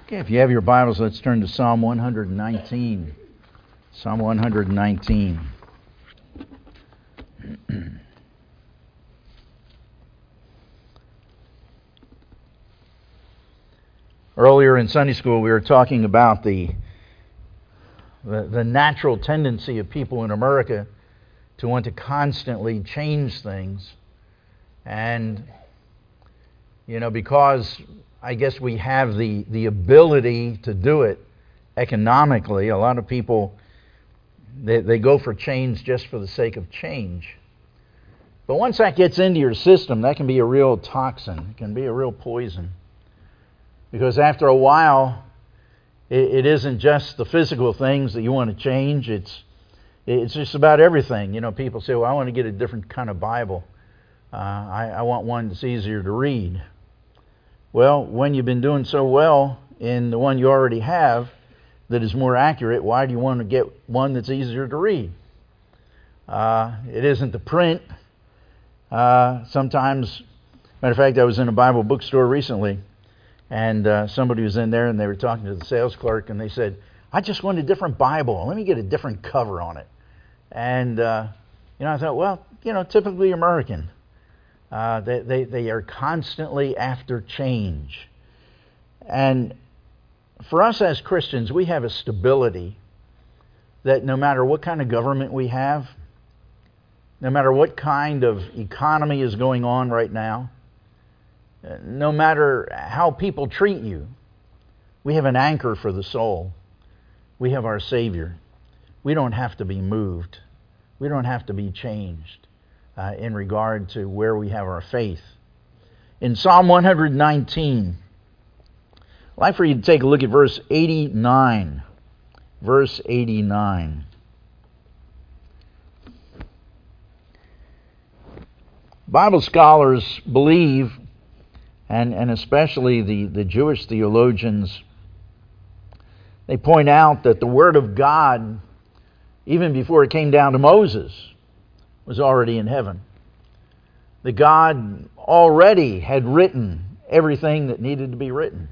Okay, if you have your Bibles, let's turn to Psalm 119. Psalm 119. Earlier in Sunday school, we were talking about the natural tendency of people in America to want to constantly change things. And, because I guess we have the ability to do it economically, a lot of people, they go for change just for the sake of change. But once that gets into your system, that can be a real toxin. It can be a real poison. Because after a while, it isn't just the physical things that you want to change. It's just about everything. People say, well, I want to get a different kind of Bible. I want one that's easier to read. Well, when you've been doing so well in the one you already have that is more accurate, why do you want to get one that's easier to read? It isn't the print. Sometimes, matter of fact, I was in a Bible bookstore recently, and somebody was in there and they were talking to the sales clerk, and they said, I just want a different Bible. Let me get a different cover on it. And, I thought, well, typically American. They are constantly after change. And for us as Christians, we have a stability that no matter what kind of government we have, no matter what kind of economy is going on right now, no matter how people treat you, we have an anchor for the soul. We have our Savior. We don't have to be moved. We don't have to be changed in regard to where we have our faith. In Psalm 119, I'd like for you to take a look at verse 89. Verse 89. Bible scholars believe, and especially the Jewish theologians, they point out that the Word of God, even before it came down to Moses, was already in heaven. That God already had written everything that needed to be written.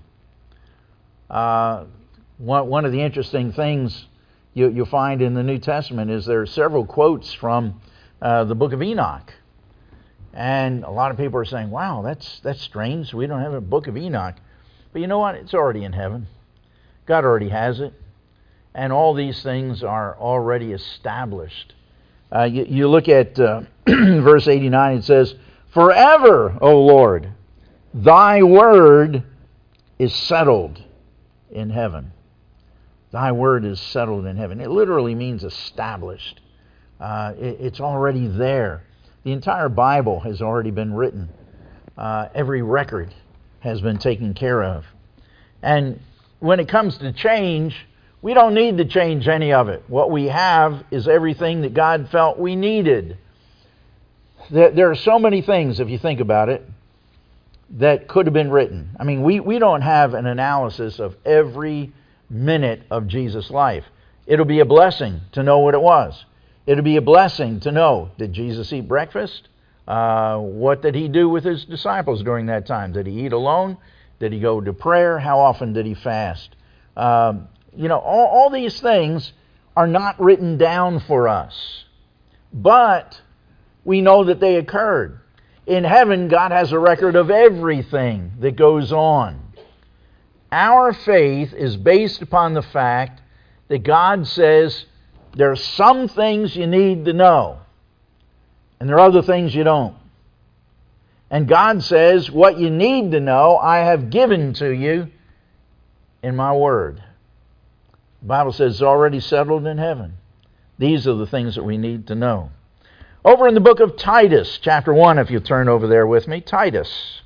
One of the interesting things you'll find in the New Testament is there are several quotes from the book of Enoch. And a lot of people are saying, wow, that's strange. We don't have a book of Enoch. But you know what? It's already in heaven. God already has it. And all these things are already established. You look at verse 89, it says, forever, O Lord, thy word is settled in heaven. Thy word is settled in heaven. It literally means established. It's already there. The entire Bible has already been written. Every record has been taken care of. And when it comes to change, we don't need to change any of it. What we have is everything that God felt we needed. There are so many things, if you think about it, that could have been written. I mean, we don't have an analysis of every minute of Jesus' life. It'll be a blessing to know what it was. It'll be a blessing to know, did Jesus eat breakfast? What did he do with his disciples during that time? Did he eat alone? Did he go to prayer? How often did he fast? All these things are not written down for us. But we know that they occurred. In heaven, God has a record of everything that goes on. Our faith is based upon the fact that God says there are some things you need to know, and there are other things you don't. And God says, what you need to know, I have given to you in my word. The Bible says it's already settled in heaven. These are the things that we need to know. Over in the book of Titus, chapter 1, if you turn over there with me, Titus.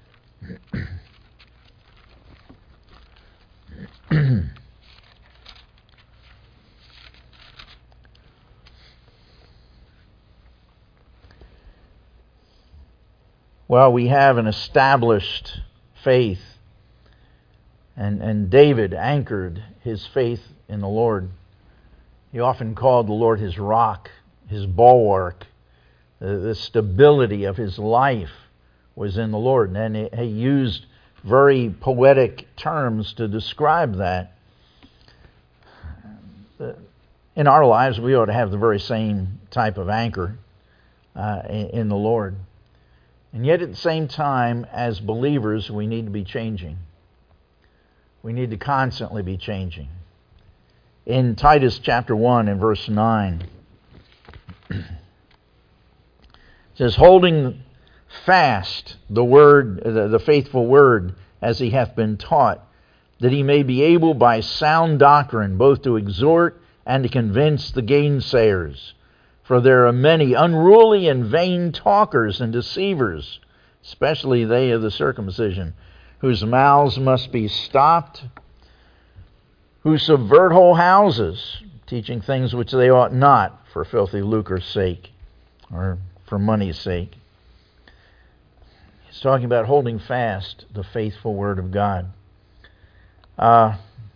Well, we have an established faith. And David anchored his faith in the Lord. He often called the Lord his rock, his bulwark. The stability of his life was in the Lord. And he used very poetic terms to describe that. In our lives, we ought to have the very same type of anchor in the Lord. And yet at the same time, as believers, we need to be changing. We need to constantly be changing. In Titus chapter 1 and verse 9, it says, holding fast the word, the faithful word, as he hath been taught, that he may be able by sound doctrine both to exhort and to convince the gainsayers. For there are many unruly and vain talkers and deceivers, especially they of the circumcision, whose mouths must be stopped, who subvert whole houses, teaching things which they ought not, for filthy lucre's sake, or for money's sake. He's talking about holding fast the faithful Word of God. But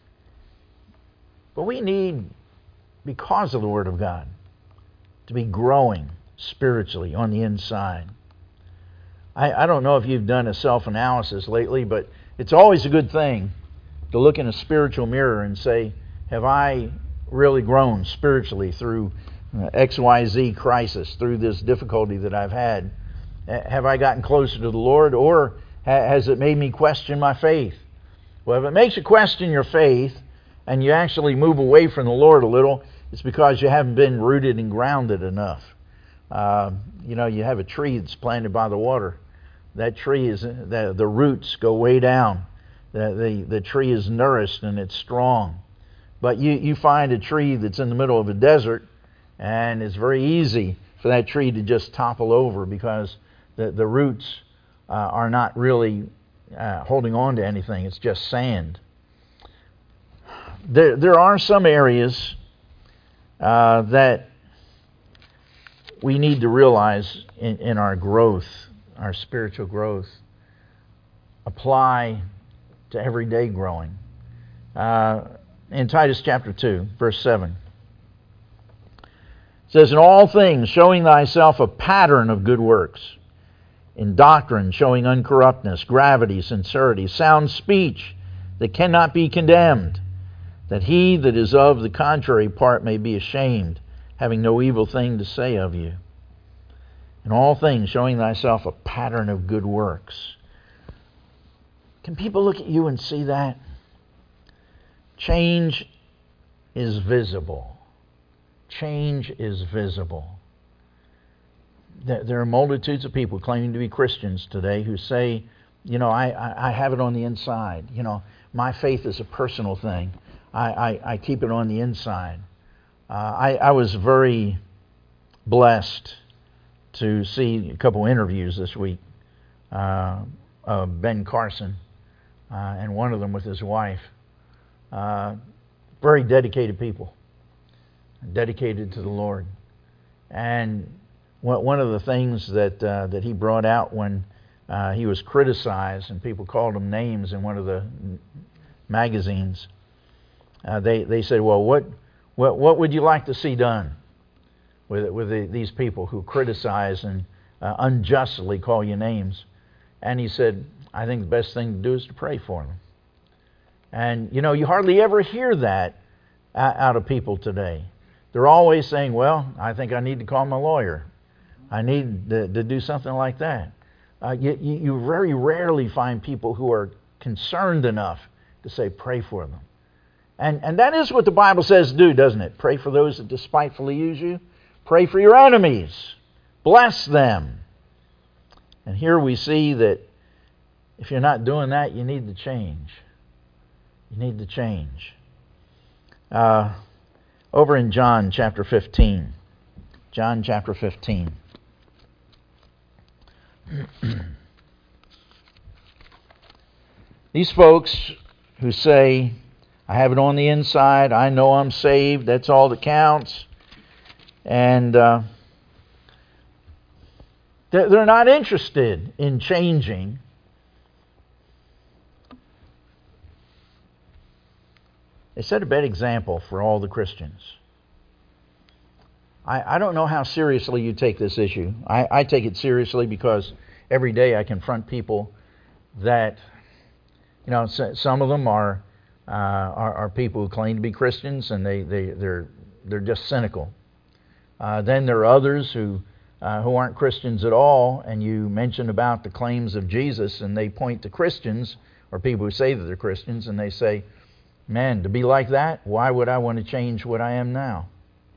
we need, because of the Word of God, to be growing spiritually on the inside. I don't know if you've done a self-analysis lately, but it's always a good thing to look in a spiritual mirror and say, have I really grown spiritually through XYZ crisis, through this difficulty that I've had? Have I gotten closer to the Lord, or has it made me question my faith? Well, if it makes you question your faith and you actually move away from the Lord a little, it's because you haven't been rooted and grounded enough. You have a tree that's planted by the water. That tree is the roots go way down. The tree is nourished and it's strong. But you find a tree that's in the middle of a desert, and it's very easy for that tree to just topple over because the roots are not really holding on to anything. It's just sand. There are some areas that we need to realize in our growth, our spiritual growth, apply to everyday growing. In Titus chapter 2, verse 7, it says, in all things showing thyself a pattern of good works, in doctrine showing uncorruptness, gravity, sincerity, sound speech that cannot be condemned, that he that is of the contrary part may be ashamed, having no evil thing to say of you. In all things showing thyself a pattern of good works. Can people look at you and see that? Change is visible. Change is visible. There are multitudes of people claiming to be Christians today who say, I have it on the inside. My faith is a personal thing. I keep it on the inside. I was very blessed to see a couple interviews this week of Ben Carson, and one of them with his wife. Very dedicated people, dedicated to the Lord. And one of the things that he brought out when he was criticized and people called him names in one of the magazines, they said, well, what would you like to see done with these people who criticize and unjustly call you names? And he said, I think the best thing to do is to pray for them. And, you hardly ever hear that out of people today. They're always saying, well, I think I need to call my lawyer. I need to do something like that. You very rarely find people who are concerned enough to say, pray for them. And that is what the Bible says do, doesn't it? Pray for those that despitefully use you. Pray for your enemies. Bless them. And here we see that if you're not doing that, you need to change. You need to change. Over in John chapter 15. John chapter 15. These folks who say, I have it on the inside, I know I'm saved, that's all that counts. And they're not interested in changing. They set a bad example for all the Christians. I don't know how seriously you take this issue. I take it seriously because every day I confront people that You know, some of them are people who claim to be Christians, and they're just cynical. Then there are others who aren't Christians at all, and you mention about the claims of Jesus, and they point to Christians or people who say that they're Christians, and they say, "Man, to be like that, why would I want to change what I am now?"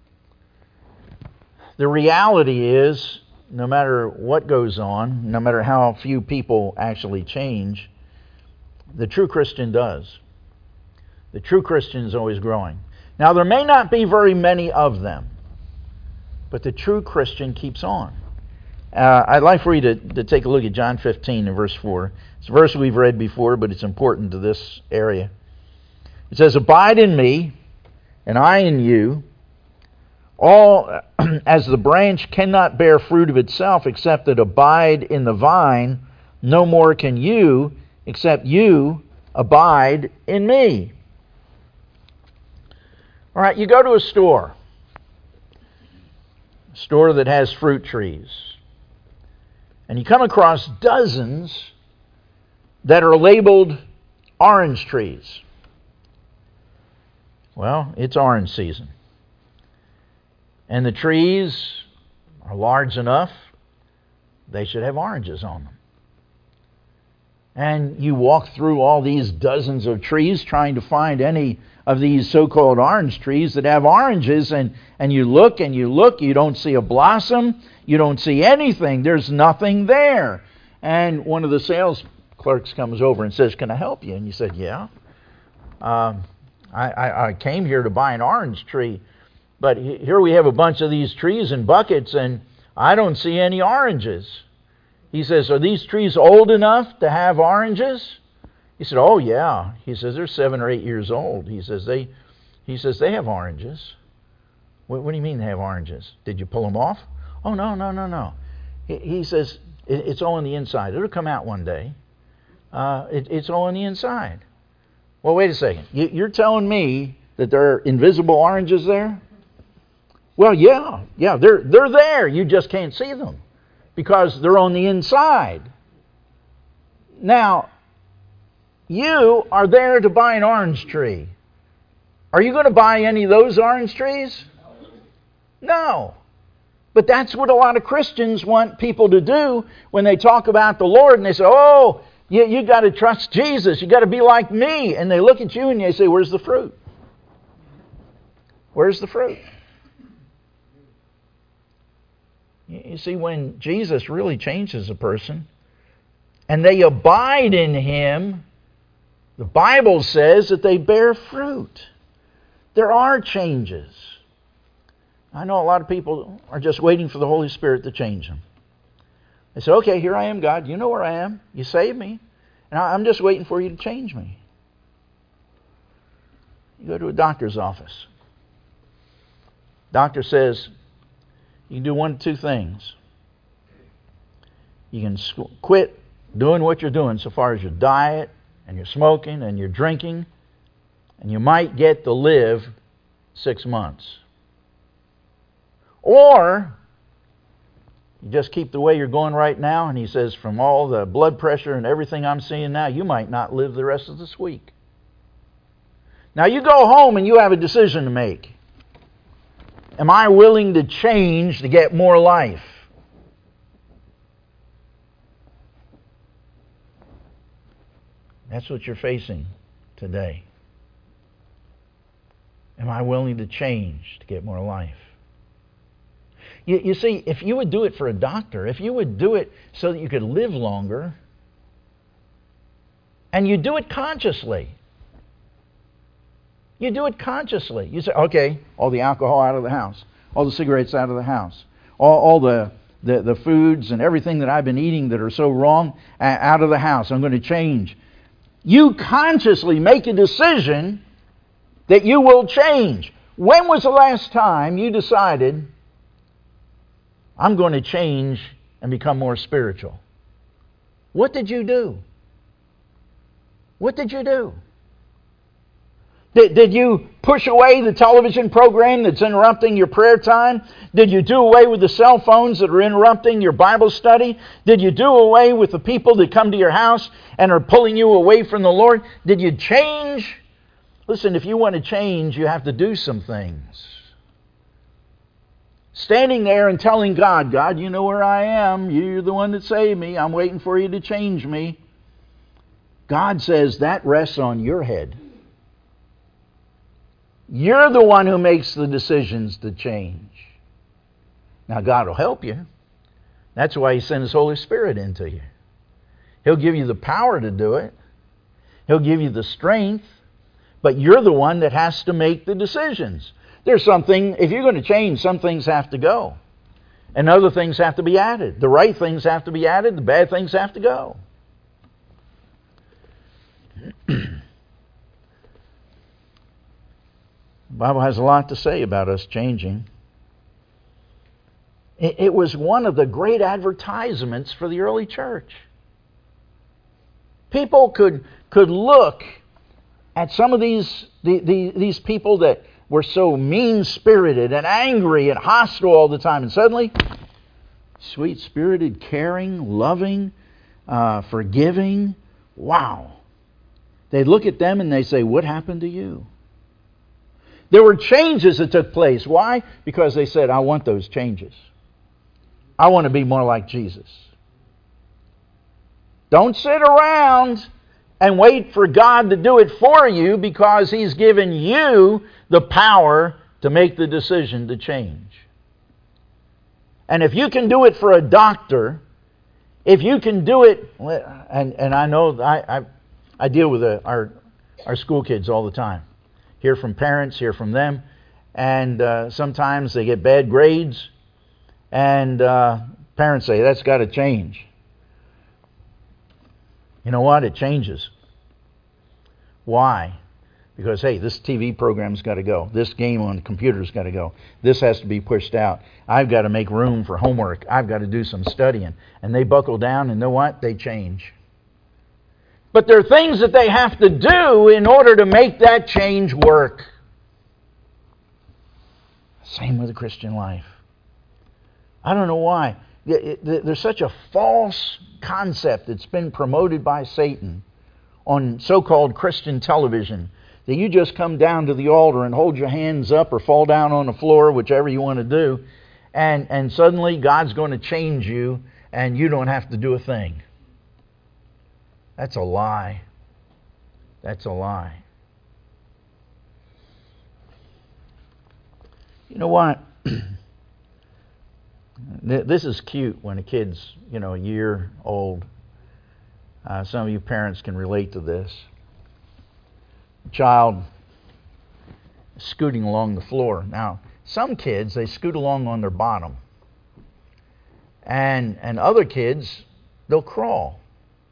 The reality is, no matter what goes on, no matter how few people actually change, the true Christian does. The true Christian is always growing. Now, there may not be very many of them, but the true Christian keeps on. I'd like for you to take a look at John 15 and verse 4. It's a verse we've read before, but it's important to this area. It says, "Abide in me, and I in you. All as the branch cannot bear fruit of itself except it abide in the vine, no more can you except you abide in me." All right, you go to a store that has fruit trees, and you come across dozens that are labeled orange trees. Well, it's orange season. And the trees are large enough, they should have oranges on them. And you walk through all these dozens of trees trying to find any of these so-called orange trees that have oranges, and you look and you look, you don't see a blossom, you don't see anything, there's nothing there. And one of the sales clerks comes over and says, "Can I help you?" And you said, "Yeah. I came here to buy an orange tree, but here we have a bunch of these trees in buckets, and I don't see any oranges." He says, "Are these trees old enough to have oranges?" He said, "Oh, yeah." He says, "They're 7 or 8 years old." He says, they have oranges." What do you mean they have oranges? Did you pull them off? "Oh, no. He says, "It's all on the inside. It'll come out one day. It's all on the inside." Well, wait a second. You're telling me that there are invisible oranges there? Well, yeah, they're there. You just can't see them because they're on the inside. Now, you are there to buy an orange tree. Are you going to buy any of those orange trees? No. But that's what a lot of Christians want people to do when they talk about the Lord, and they say, "Oh, you got to trust Jesus. You got to be like me." And they look at you and they say, "Where's the fruit? Where's the fruit?" You see, when Jesus really changes a person and they abide in Him, the Bible says that they bear fruit. There are changes. I know a lot of people are just waiting for the Holy Spirit to change them. They say, "Okay, here I am, God. You know where I am. You saved me. And I'm just waiting for you to change me." You go to a doctor's office. Doctor says, you can do one of two things. You can quit doing what you're doing so far as your diet and your smoking and your drinking, and you might get to live 6 months. Or you just keep the way you're going right now, and he says, from all the blood pressure and everything I'm seeing now, you might not live the rest of this week. Now you go home and you have a decision to make. Am I willing to change to get more life? That's what you're facing today. Am I willing to change to get more life? You see, if you would do it for a doctor, if you would do it so that you could live longer, and you do it consciously. You do it consciously. You say, okay, all the alcohol out of the house, all the cigarettes out of the house, all the foods and everything that I've been eating that are so wrong out of the house. I'm going to change. You consciously make a decision that you will change. When was the last time you decided, I'm going to change and become more spiritual? What did you do? What did you do? Did you push away the television program that's interrupting your prayer time? Did you do away with the cell phones that are interrupting your Bible study? Did you do away with the people that come to your house and are pulling you away from the Lord? Did you change? Listen, if you want to change, you have to do some things. Standing there and telling God, God, you know where I am. You're the one that saved me. I'm waiting for you to change me. God says that rests on your head. You're the one who makes the decisions to change. Now, God will help you. That's why He sent His Holy Spirit into you. He'll give you the power to do it. He'll give you the strength. But you're the one that has to make the decisions. There's something, if you're going to change, some things have to go. And other things have to be added. The right things have to be added. The bad things have to go. The Bible has a lot to say about us changing. It was one of the great advertisements for the early church. People could look at some of these people that were so mean-spirited and angry and hostile all the time, and suddenly, sweet-spirited, caring, loving, forgiving. Wow. They'd look at them and they say, what happened to you? There were changes that took place. Why? Because they said, I want those changes. I want to be more like Jesus. Don't sit around and wait for God to do it for you, because He's given you the power to make the decision to change. And if you can do it for a doctor, if you can do it, and I know I deal with our school kids all the time. Hear from parents, hear from them, and sometimes they get bad grades, and parents say, that's got to change. You know what? It changes. Why? Because, hey, this TV program's got to go. This game on the computer's got to go. This has to be pushed out. I've got to make room for homework. I've got to do some studying. And they buckle down, and you know what? They change. But there are things that they have to do in order to make that change work. Same with the Christian life. I don't know why. There's such a false concept that's been promoted by Satan on so-called Christian television that you just come down to the altar and hold your hands up or fall down on the floor, whichever you want to do, and suddenly God's going to change you and you don't have to do a thing. That's a lie. That's a lie. You know what? This is cute when a kid's, a year old. Some of you parents can relate to this. A child scooting along the floor. Now, some kids, they scoot along on their bottom. And other kids, they'll crawl.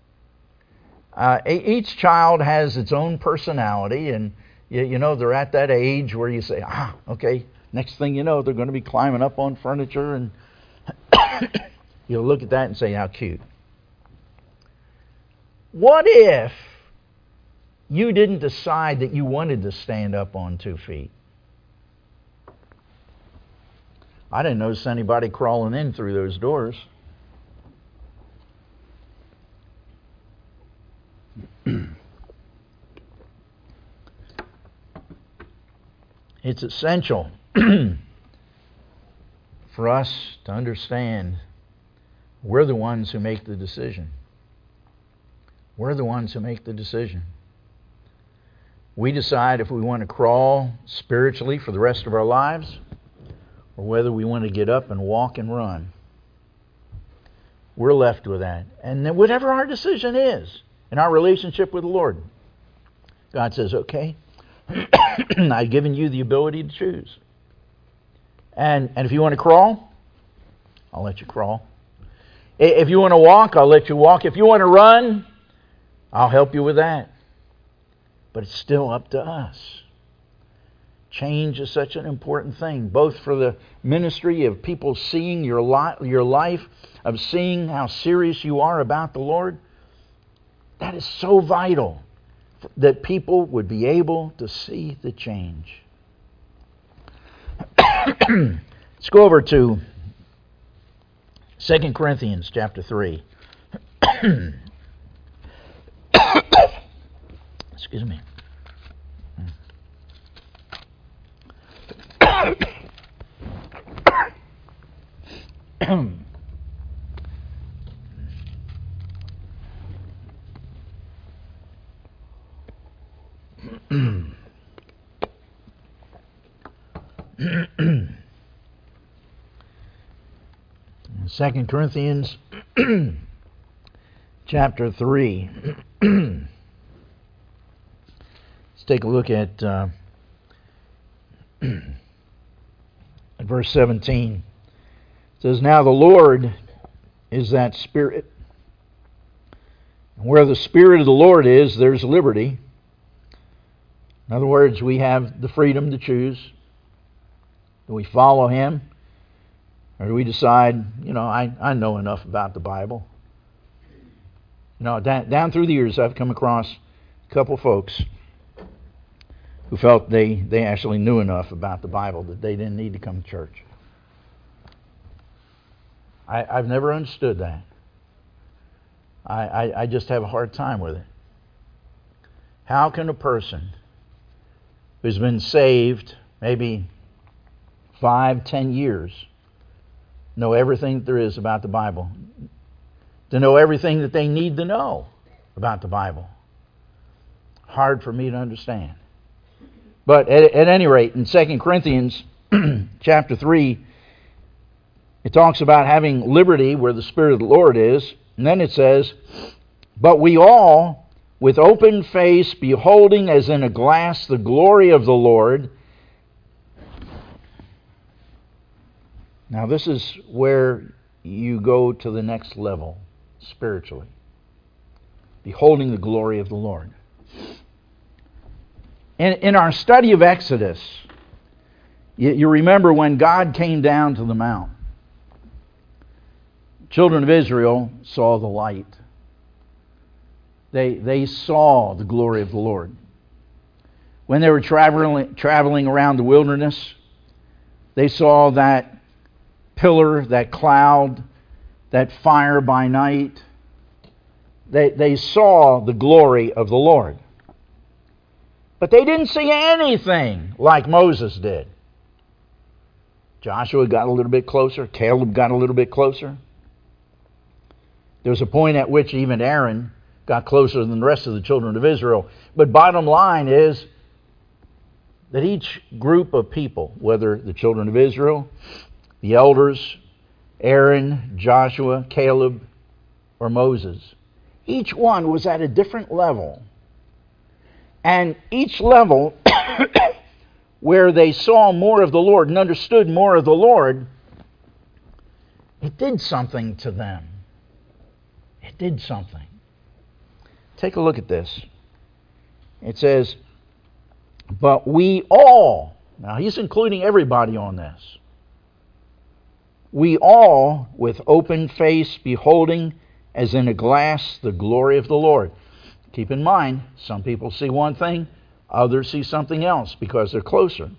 Each child has its own personality, and they're at that age where you say, okay, next thing you know, they're going to be climbing up on furniture, and you'll look at that and say, how cute. What if you didn't decide that you wanted to stand up on 2 feet? I didn't notice anybody crawling in through those doors. It's essential for us to understand we're the ones who make the decision. We're the ones who make the decision. We decide if we want to crawl spiritually for the rest of our lives or whether we want to get up and walk and run. We're left with that. And then whatever our decision is in our relationship with the Lord, God says, okay, I've given you the ability to choose. And if you want to crawl, I'll let you crawl. If you want to walk, I'll let you walk. If you want to run, I'll help you with that. But it's still up to us. Change is such an important thing, both for the ministry of people seeing your life, of seeing how serious you are about the Lord. That is so vital that people would be able to see the change. Let's go over to 2 Corinthians chapter 3. Excuse me. 2 Corinthians chapter 3. Let's take a look at verse 17. It says, "Now the Lord is that Spirit. And where the Spirit of the Lord is, there's liberty." In other words, we have the freedom to choose. Do we follow Him? Or do we decide, I know enough about the Bible? Down through the years, I've come across a couple folks who felt they actually knew enough about the Bible that they didn't need to come to church. I've never understood that. I just have a hard time with it. How can a person who's been saved maybe 5-10 years know everything that there is about the Bible? To know everything that they need to know about the Bible? Hard for me to understand. But at any rate, in 2 Corinthians chapter 3, it talks about having liberty where the Spirit of the Lord is. And then it says, "But we all, with open face, beholding as in a glass the glory of the Lord." Now this is where you go to the next level spiritually. Beholding the glory of the Lord. In our study of Exodus, you remember when God came down to the mount. Children of Israel saw the light. They saw the glory of the Lord. When they were traveling around the wilderness, they saw that pillar, that cloud, that fire by night. They saw the glory of the Lord. But they didn't see anything like Moses did. Joshua got a little bit closer. Caleb got a little bit closer. There was a point at which even Aaron got closer than the rest of the children of Israel. But bottom line is that each group of people, whether the children of Israel, the elders, Aaron, Joshua, Caleb, or Moses, each one was at a different level. And each level where they saw more of the Lord and understood more of the Lord, it did something to them. It did something. Take a look at this. It says, "But we all," now he's including everybody on this, "we all, with open face, beholding as in a glass the glory of the Lord." Keep in mind, some people see one thing, others see something else because they're closer.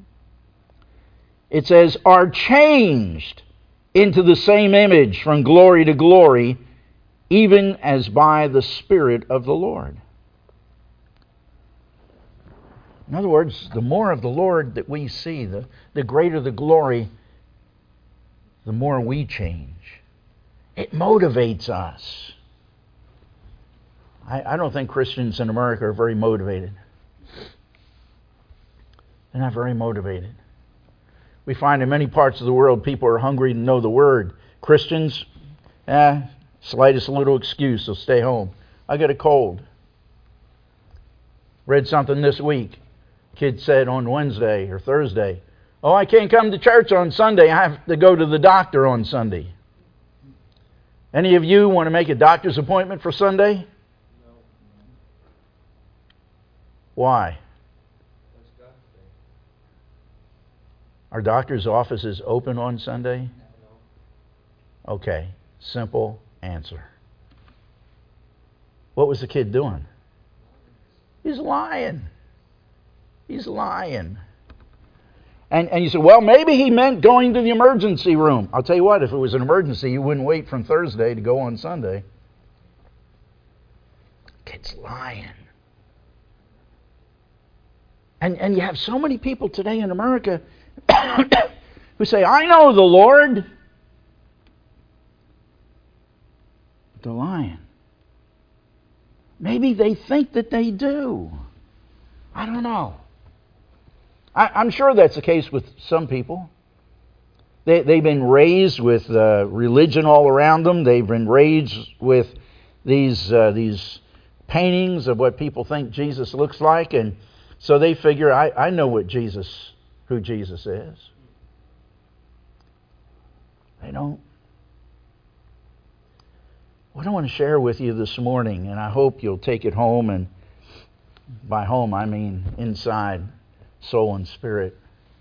It says, "are changed into the same image from glory to glory, even as by the Spirit of the Lord." In other words, the more of the Lord that we see, the greater the glory, the more we change. It motivates us. I don't think Christians in America are very motivated. They're not very motivated. We find in many parts of the world people are hungry to know the Word. Christians, slightest little excuse, they'll stay home. I got a cold. Read something this week. Kid said on Wednesday or Thursday, "Oh, I can't come to church on Sunday. I have to go to the doctor on Sunday." Any of you want to make a doctor's appointment for Sunday? Why? Are doctors' offices open on Sunday? Okay, simple answer. What was the kid doing? He's lying. He's lying. And you say, well, maybe he meant going to the emergency room. I'll tell you what, if it was an emergency, you wouldn't wait from Thursday to go on Sunday. Kid's lying. And you have so many people today in America who say, I know the Lord. They're lying. Maybe they think that they do. I don't know. I'm sure that's the case with some people. They've been raised with religion all around them. They've been raised with these paintings of what people think Jesus looks like, and so they figure, I know who Jesus is. They don't. What I want to share with you this morning, and I hope you'll take it home, and by home I mean inside, soul and spirit,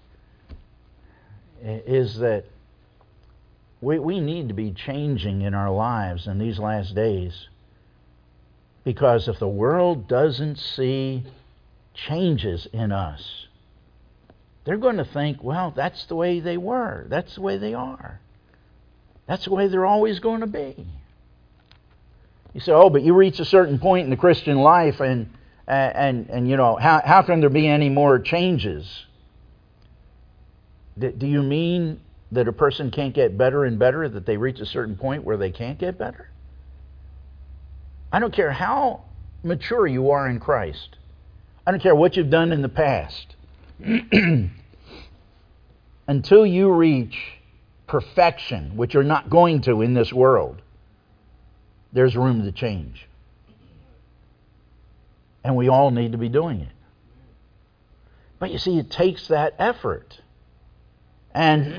is that we need to be changing in our lives in these last days. Because if the world doesn't see changes in us, they're going to think, well, that's the way they were. That's the way they are. That's the way they're always going to be. You say, oh, but you reach a certain point in the Christian life and you know, how can there be any more changes? Do you mean that a person can't get better and better, that they reach a certain point where they can't get better? I don't care how mature you are in Christ. I don't care what you've done in the past. Until you reach perfection, which you're not going to in this world, there's room to change. And we all need to be doing it. But you see, it takes that effort. And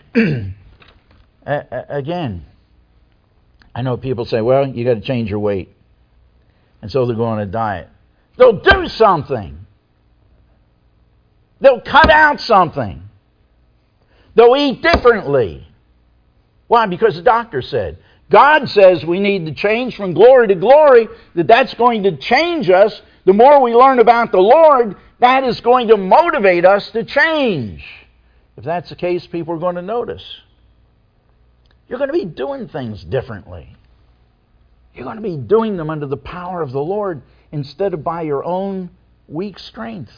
again, I know people say, well, you got to change your weight. And so they'll go on a diet. They'll do something. They'll cut out something. They'll eat differently. Why? Because the doctor said. God says we need to change from glory to glory, that's going to change us. The more we learn about the Lord, that is going to motivate us to change. If that's the case, people are going to notice. You're going to be doing things differently. You're going to be doing them under the power of the Lord instead of by your own weak strength.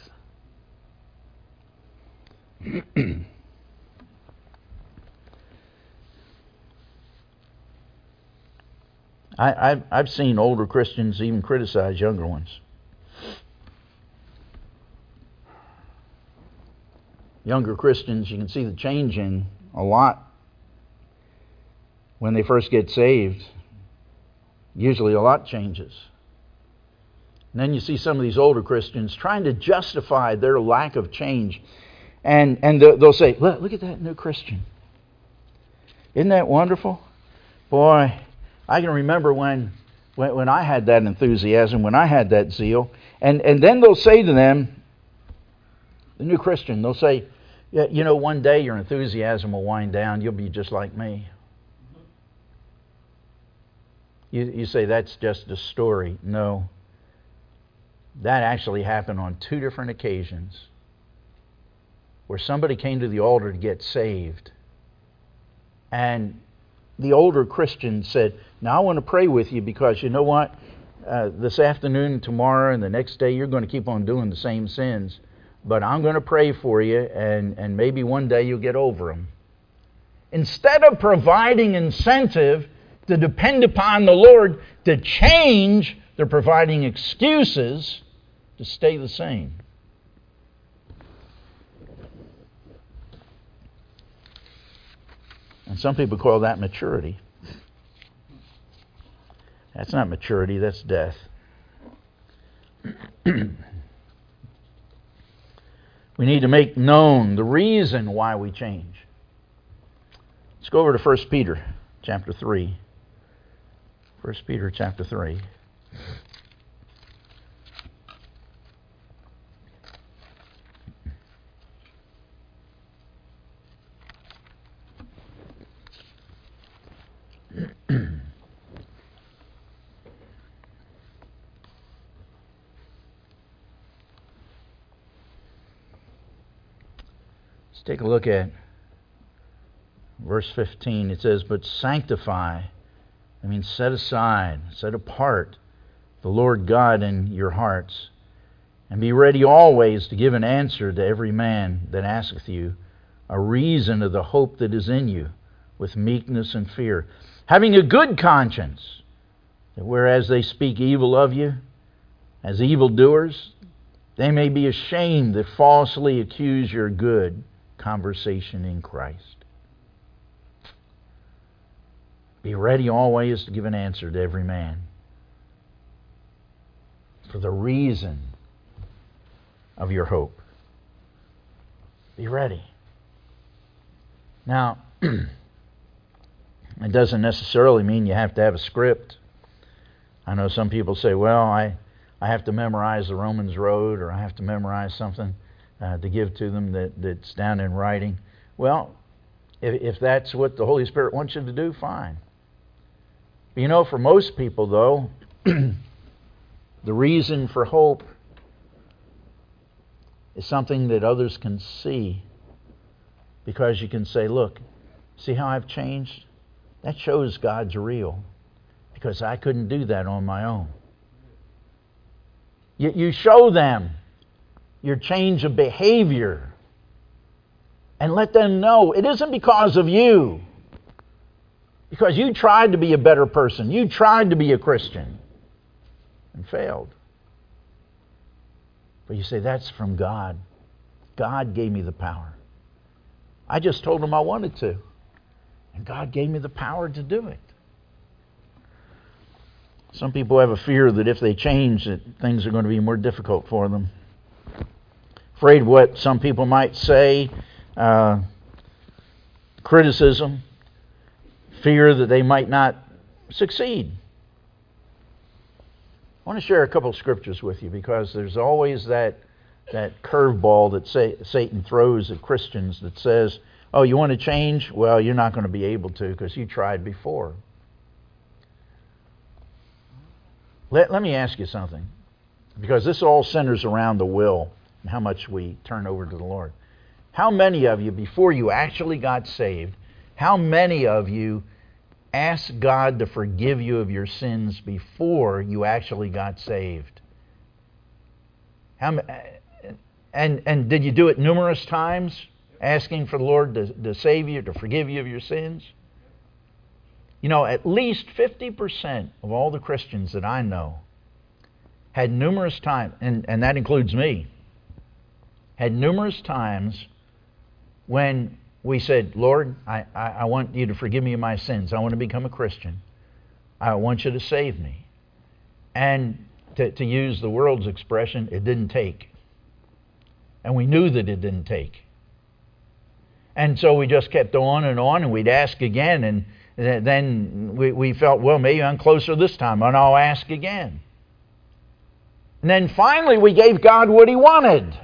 I've seen older Christians even criticize younger ones. Younger Christians, you can see the change in a lot when they first get saved. Usually a lot changes. And then you see some of these older Christians trying to justify their lack of change. And they'll say, look at that new Christian. Isn't that wonderful? Boy, I can remember when I had that enthusiasm, when I had that zeal. And then they'll say to them, the new Christian, they'll say, yeah, you know, one day your enthusiasm will wind down. You'll be just like me. You say that's just a story. No. That actually happened on 2 different occasions where somebody came to the altar to get saved. And the older Christian said, now I want to pray with you because you know what? This afternoon, tomorrow, and the next day you're going to keep on doing the same sins. But I'm going to pray for you, and maybe one day you'll get over them. Instead of providing incentive to depend upon the Lord to change, they're providing excuses to stay the same. And some people call that maturity. That's not maturity, that's death. We need to make known the reason why we change. Let's go over to 1 Peter chapter 3. 1 Peter chapter 3. Let's take a look at verse 15. It says, but sanctify, set aside, set apart the Lord God in your hearts, and be ready always to give an answer to every man that asketh you a reason of the hope that is in you, with meekness and fear, having a good conscience, that whereas they speak evil of you as evildoers, they may be ashamed that falsely accuse your good conversation in Christ. Be ready always to give an answer to every man for the reason of your hope. Be ready. Now, it doesn't necessarily mean you have to have a script. I know some people say, well, I have to memorize the Romans Road, or I have to memorize something to give to them that's down in writing. Well, if that's what the Holy Spirit wants you to do, fine. But for most people, though, the reason for hope is something that others can see, because you can say, look, see how I've changed? That shows God's real, because I couldn't do that on my own. You show them your change of behavior and let them know it isn't because of you, because you tried to be a better person. You tried to be a Christian and failed. But you say, that's from God. God gave me the power. I just told him I wanted to, and God gave me the power to do it. Some people have a fear that if they change, that things are going to be more difficult for them. Afraid what some people might say, criticism, fear that they might not succeed. I want to share a couple of scriptures with you, because there's always that curveball that Satan throws at Christians that says, oh, you want to change? Well, you're not going to be able to, because you tried before. Let me ask you something, because this all centers around the will and how much we turn over to the Lord. How many of you, before you actually got saved, how many of you asked God to forgive you of your sins before you actually got saved? And did you do it numerous times, asking for the Lord to save you, to forgive you of your sins? At least 50% of all the Christians that I know had numerous times, and that includes me, had numerous times when we said, Lord, I want you to forgive me of my sins. I want to become a Christian. I want you to save me. And to use the world's expression, it didn't take. And we knew that it didn't take. And so we just kept on, and we'd ask again, and then we felt, well, maybe I'm closer this time, and I'll ask again. And then finally we gave God what he wanted. It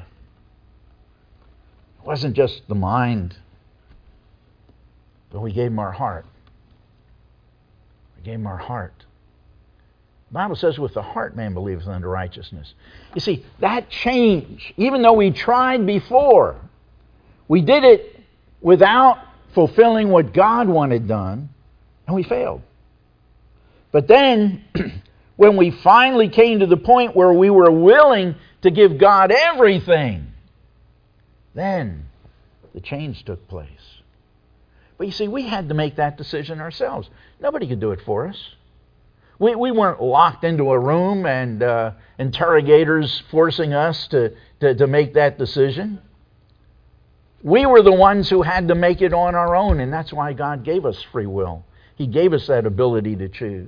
wasn't just the mind, but we gave him our heart. We gave him our heart. The Bible says, with the heart man believeth unto righteousness. You see, that change, even though we tried before, we did it without fulfilling what God wanted done, and we failed. But then, when we finally came to the point where we were willing to give God everything, then the change took place. But you see, we had to make that decision ourselves. Nobody could do it for us. We weren't locked into a room and interrogators forcing us to make that decision. We were the ones who had to make it on our own, and that's why God gave us free will. He gave us that ability to choose.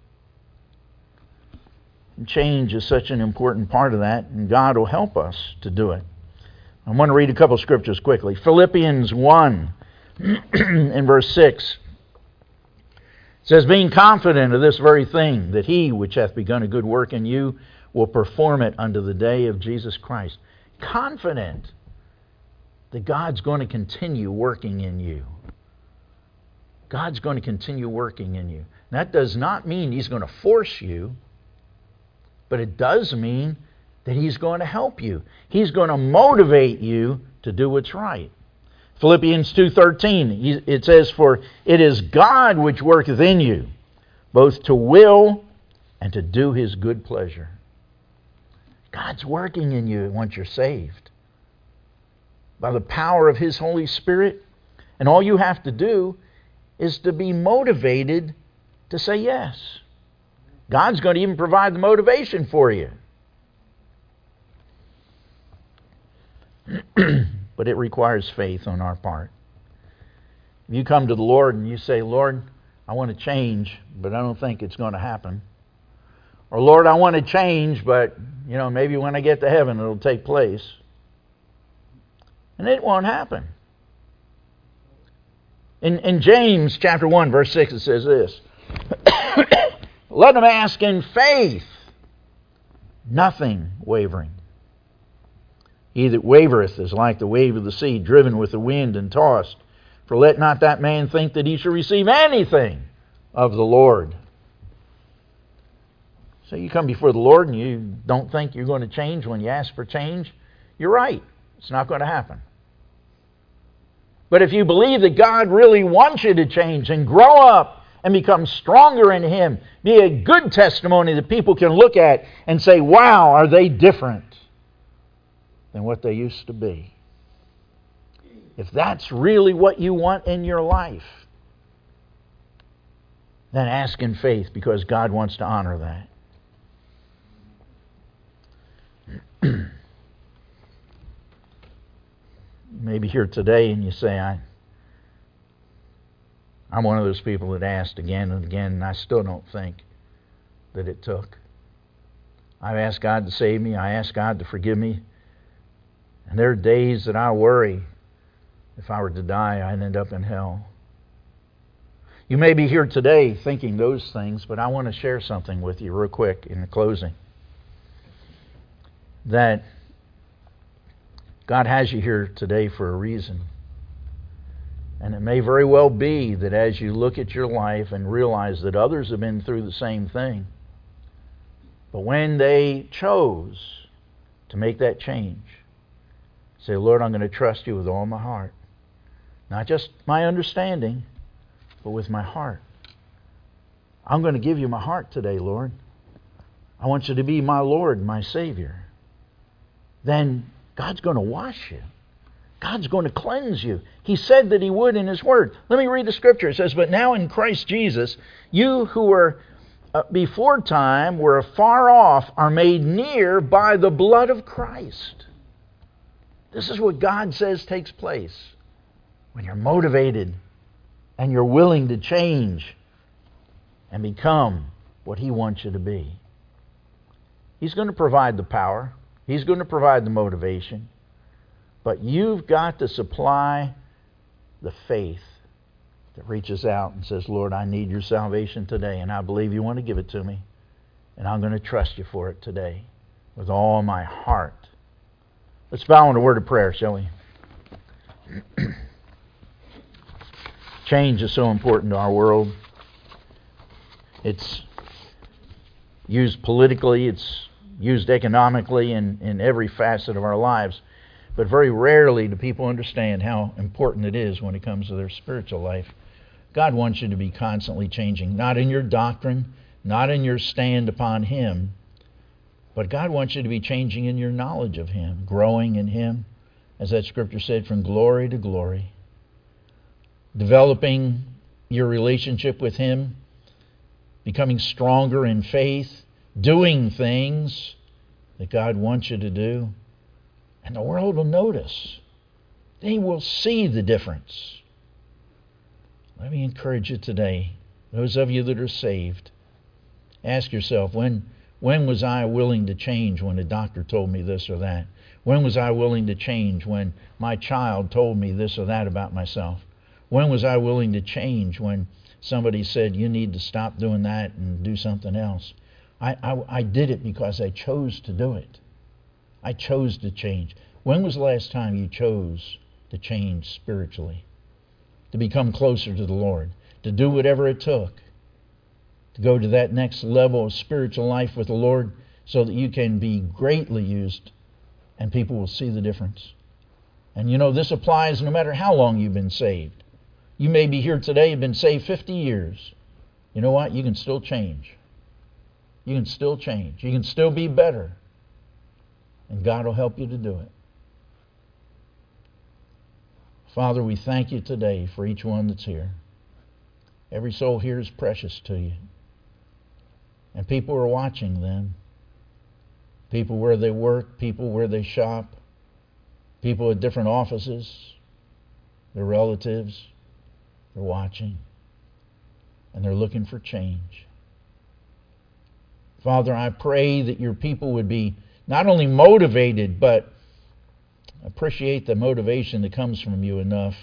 And change is such an important part of that, and God will help us to do it. I want to read a couple scriptures quickly. Philippians 1 in verse 6. It says, being confident of this very thing, that he which hath begun a good work in you will perform it unto the day of Jesus Christ. Confident that God's going to continue working in you. God's going to continue working in you. That does not mean he's going to force you, but it does mean that he's going to help you. He's going to motivate you to do what's right. Philippians 2:13, it says, "For it is God which worketh in you, both to will and to do His good pleasure." God's working in you once you're saved by the power of His Holy Spirit. And all you have to do is to be motivated to say yes. God's going to even provide the motivation for you. But it requires faith on our part. If you come to the Lord and you say, "Lord, I want to change, but I don't think it's going to happen." Or, "Lord, I want to change, but maybe when I get to heaven it'll take place." And it won't happen. In James chapter 1, verse 6, it says this, "Let them ask in faith, nothing wavering. He that wavereth is like the wave of the sea, driven with the wind and tossed. For let not that man think that he shall receive anything of the Lord." So you come before the Lord and you don't think you're going to change when you ask for change. You're right. It's not going to happen. But if you believe that God really wants you to change and grow up and become stronger in Him, be a good testimony that people can look at and say, "Wow, are they different than what they used to be?" If that's really what you want in your life, then ask in faith, because God wants to honor that. Maybe here today and you say, I'm one of those people that asked again and again, and I still don't think that it took. I've asked God to save me. I asked God to forgive me. And there are days that I worry if I were to die, I'd end up in hell. You may be here today thinking those things, but I want to share something with you real quick in the closing. That God has you here today for a reason. And it may very well be that as you look at your life and realize that others have been through the same thing, but when they chose to make that change, say, "Lord, I'm going to trust you with all my heart. Not just my understanding, but with my heart. I'm going to give you my heart today, Lord. I want you to be my Lord, my Savior." Then God's going to wash you. God's going to cleanse you. He said that He would in His Word. Let me read the Scripture. It says, "But now in Christ Jesus, you who were before time were afar off are made near by the blood of Christ." This is what God says takes place when you're motivated and you're willing to change and become what He wants you to be. He's going to provide the power. He's going to provide the motivation. But you've got to supply the faith that reaches out and says, "Lord, I need your salvation today, and I believe you want to give it to me, and I'm going to trust you for it today with all my heart." Let's bow in a word of prayer, shall we? Change is so important to our world. It's used politically, it's used economically, in every facet of our lives. But very rarely do people understand how important it is when it comes to their spiritual life. God wants you to be constantly changing, not in your doctrine, not in your stand upon Him, but God wants you to be changing in your knowledge of Him, growing in Him, as that Scripture said, from glory to glory. Developing your relationship with Him, becoming stronger in faith, doing things that God wants you to do. And the world will notice. They will see the difference. Let me encourage you today, those of you that are saved, ask yourself, when was I willing to change when a doctor told me this or that? When was I willing to change when my child told me this or that about myself? When was I willing to change when somebody said, "You need to stop doing that and do something else"? I did it because I chose to do it. I chose to change. When was the last time you chose to change spiritually? To become closer to the Lord? To do whatever it took? To go to that next level of spiritual life with the Lord so that you can be greatly used and people will see the difference? And you know, this applies no matter how long you've been saved. You may be here today, you've been saved 50 years. You know what? You can still change. You can still change. You can still be better. And God will help you to do it. Father, we thank you today for each one that's here. Every soul here is precious to you. And people are watching them. People where they work, people where they shop, people at different offices, their relatives, they're watching. And they're looking for change. Father, I pray that your people would be not only motivated, but appreciate the motivation that comes from you enough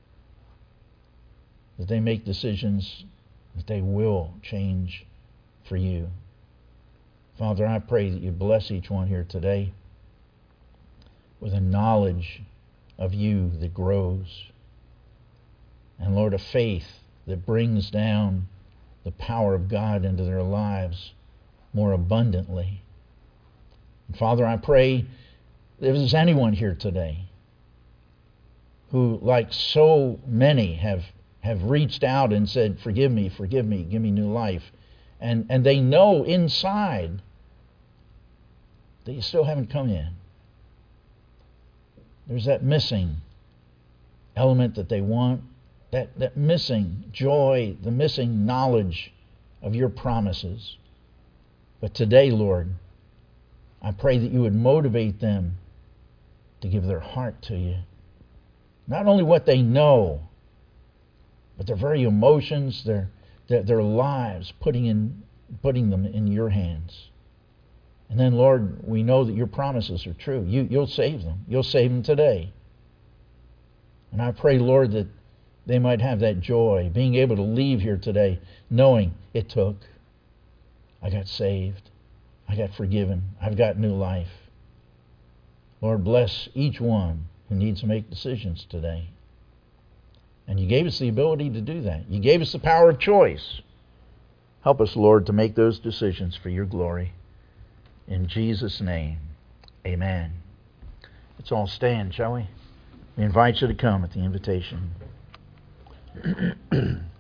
that they make decisions that they will change for you. Father, I pray that you bless each one here today with a knowledge of you that grows. And Lord, a faith that brings down the power of God into their lives more abundantly. And Father, I pray that if there's anyone here today who, like so many, have reached out and said, forgive me, give me new life, and they know inside that you still haven't come in. There's that missing element that they want, that missing joy, the missing knowledge of your promises. But today, Lord, I pray that you would motivate them to give their heart to you. Not only what they know, but their very emotions, their lives, putting them in your hands. And then, Lord, we know that your promises are true. You'll save them. You'll save them today. And I pray, Lord, that they might have that joy, being able to leave here today knowing it took. I got saved. I got forgiven. I've got new life. Lord, bless each one who needs to make decisions today. And you gave us the ability to do that. You gave us the power of choice. Help us, Lord, to make those decisions for your glory. In Jesus' name, amen. Let's all stand, shall we? We invite you to come at the invitation.